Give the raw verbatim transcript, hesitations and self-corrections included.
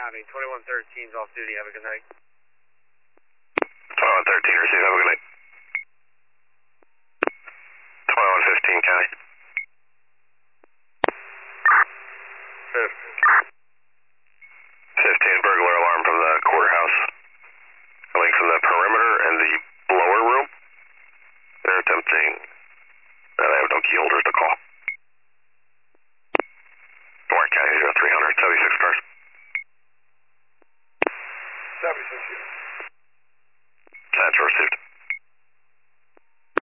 County. twenty-one thirteen is off duty. Have a good night. twenty-one thirteen, receive. Have a good night. twenty-one fifteen, County.